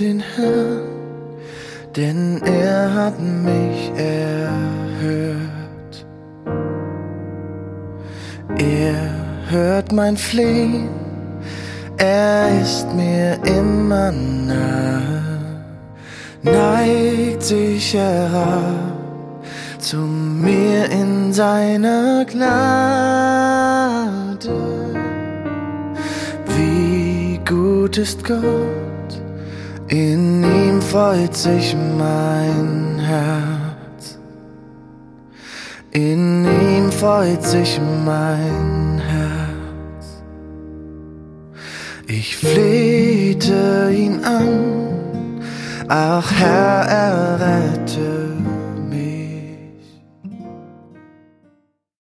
den Herrn, denn er hat mich erhört. Er hört mein Flehen, er ist mir immer nahe, neigt sich herab zu mir in seiner Gnade. Wie gut ist Gott, in ihm freut sich mein Herz. In ihm freut sich mein Herz. Ich flehte ihn an, ach Herr, errette